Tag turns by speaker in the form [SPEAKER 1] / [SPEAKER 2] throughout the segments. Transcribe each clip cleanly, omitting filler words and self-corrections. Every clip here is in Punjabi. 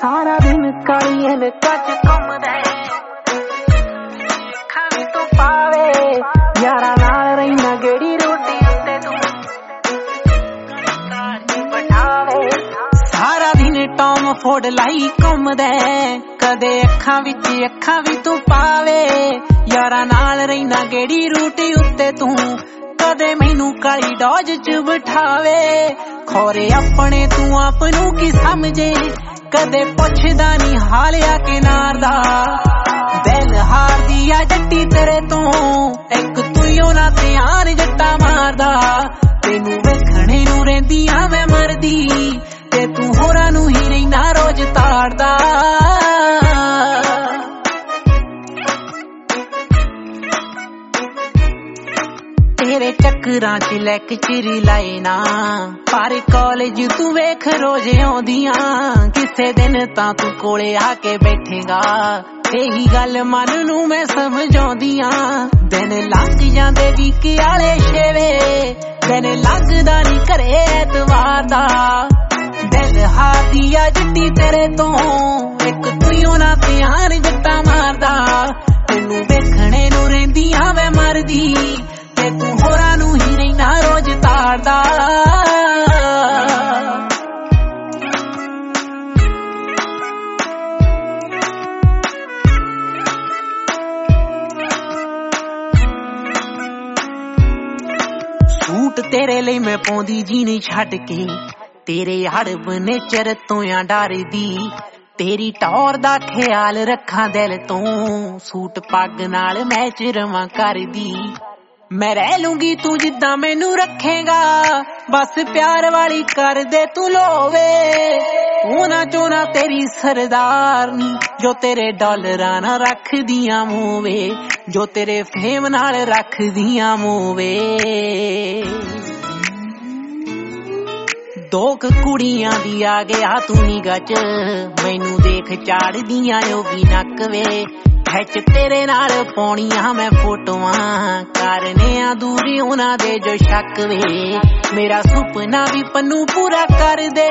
[SPEAKER 1] ਸਾਰਾ ਦਿਨ ਕਾਲੀਏ ਨੇ ਕੱਚ ਘੁੰਮਦਾ ਅੱਖਾਂ ਵੀ ਤੂੰ ਪਾਵੇ ਯਾਰਾਂ ਨਾਲ ਰਹਿਣਾ ਗੇੜੀ ਰੋਟੀ ਉੱਤੇ ਤੂੰ ਬਿਠਾਵੇ ਸਾਰਾ ਦਿਨ ਟੌਮ ਫੋੜ ਲਾਈ ਘੁੰਮਦਾ ਕਦੇ ਅੱਖਾਂ ਵਿੱਚ ਅੱਖਾਂ ਵੀ ਤੂੰ ਪਾਵੇ ਯਾਰਾਂ ਨਾਲ ਰਹਿਣਾ ਗੇੜੀ ਰੋਟੀ ਉੱਤੇ ਤੂੰ ਕਦੇ ਮੈਨੂੰ ਕਾਲੀ ਡੋਜ ਚ ਬਿਠਾਵੇ ਖੋਰੇ ਆਪਣੇ ਤੂੰ ਆਪ ਨੂੰ ਕੀ ਸਮਝੇ ਕਦੇ ਪੁੱਛਦਾ ਨੀ ਹਾਲਿਆ ਕਿਨਾਰ ਦਾ ਦਿਲ ਹਾਰਦੀ ਆ ਜੱਟੀ ਤੇਰੇ ਤੋਂ ਇੱਕ ਤੂੰ ਉਹਨਾਂ ਧਿਆਨ ਜੱਟਾ ਮਾਰਦਾ ਤੈਨੂੰ ਵੇਖਣੇ ਨੂੰ ਰਹਿੰਦੀ ਆ ਮੈਂ ਮਰਦੀ ਤੇ ਤੂੰ ਹੋਰਾਂ ਨੂੰ ਹੀ ਰਹਿਣਾ ਰੋਜ਼ ਤਾੜਦਾ ਤੇਰੇ ਚੱਕਰਾਂ ਚ ਲੈਕਚਰ ਲਾਏ ਨਾ ਪਰ ਕਾਲਜ ਤੂੰ ਵੇਖ ਰੋਜ਼ ਆਉਂਦੀਆਂ ਕਿਸੇ ਦਿਨ ਤਾਂ ਤੂੰ ਕੋਲੇ ਆ ਕੇ ਬੈਠੇਗਾ ਇਹੀ ਗੱਲ ਮਨ ਨੂੰ ਮੈਂ ਸਮਝਾਉਂਦੀਆਂ ਦਿਨ ਲੰਘ ਜਾਂਦੇ ਵੀਕੇ ਵਾਲੇ ਛੇਵੇ ਦਿਨ ਲੰਘਦਾ ਨੀ ਘਰੇ ਐਤਵਾਰ ਦਾ ਦਿਲ ਹਾਰਦੀ ਆ ਜੱਟੀ ਤੇਰੇ ਤੋਂ ਇੱਕ ਤੂੰ ਉਹਨਾਂ ਧਿਆਨ ਜੱਟਾ ਮਾਰਦਾ ਤੈਨੂੰ ਵੇਖਣੇ ਨੂੰ ਰਹਿੰਦੀ ਆ ਮੈਂ ਮਰਦੀ ਤੇ ਤੂੰ ਹੋਰਾਂ ਨੂੰ ਹੀ ਰਹਿਣਾ ਰੋਜ਼ ਤਾੜਦਾ ਸੂਟ ਤੇਰੇ ਲਈ ਮੈਂ ਪਾਉਂਦੀ ਜੀਨ ਛੱਡ ਕੇ ਤੇਰੇ ਹੜਬ ਨੇਚਰ ਤੋਂ ਆ ਡਰਦੀ ਤੇਰੀ ਟੌਰ ਦਾ ਖਿਆਲ ਰੱਖਾਂ ਦਿਲ ਤੋਂ ਸੂਟ ਪੱਗ ਨਾਲ ਮੈਚ ਰਵਾਂ ਕਰਦੀ ਮੈਂ ਰਹਿ ਲੂੰਗੀ ਤੂੰ ਜਿੱਦਾਂ ਮੈਨੂੰ ਰੱਖੇਗਾ ਬਸ ਪਿਆਰ ਵਾਲੀ ਕਰ ਦੇ ਤੂੰ ਲੋਵੇ ਉਹਨਾਂ ਚੋਂ ਨਾ ਤੇਰੀ ਸਰਦਾਰਨੀ ਜੋ ਤੇਰੇ ਡਾਲਰਾਂ ਨਾਲ ਰੱਖਦੀਆਂ ਮੂਵੇ ਜੋ ਤੇਰੇ ਫੇਮ ਨਾਲ ਰੱਖਦੀਆਂ ਮੂਵੇ ਦੋ ਕੁੜੀਆਂ ਦੀ ਆ ਗਿਆ ਤੂੰ ਨਿਗਾਹ ਚ ਮੈਨੂੰ ਦੇਖ ਚਾੜਦੀਆਂ ਉਹ ਵੀ ਨੱਕ ਵੇ ਖਿੱਚ ਤੇਰੇ ਨਾਲ ਪਾਉਣੀਆਂ ਮੈਂ ਫੋਟੋਆਂ ਕਰਨੇ ਆ ਦੂਰੀ ਉਹਨਾਂ ਦੇ ਜੋ ਸ਼ੱਕ ਵੇ ਮੇਰਾ ਸੁਪਨਾ ਵੀ ਪੰਨੂ ਪੂਰਾ ਕਰ ਦੇ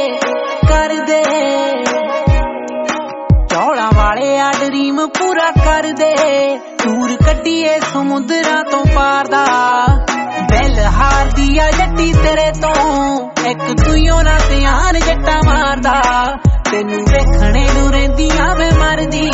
[SPEAKER 1] ਚੌਲਾਂ ਵਾਲੇ ਆ ਡਰੀਮ ਪੂਰਾ ਕਰ ਦੇ ਟੂਰ ਕੱਢੀਏ ਸਮੁੰਦਰਾਂ ਤੋਂ ਪਾਰ ਦਾ ਦਿਲ ਹਾਰਦੀ ਆ ਜੱਟੀ ਤੇਰੇ ਤੋਂ ਇੱਕ ਤੂੰ ਉਹਨਾਂ ਧਿਆਨ ਜੱਟਾ ਮਾਰਦਾ ਤੈਨੂੰ ਵੇਖਣੇ ਨੂੰ ਰਹਿੰਦੀ ਆ ਮੈਂ ਮਰਦੀ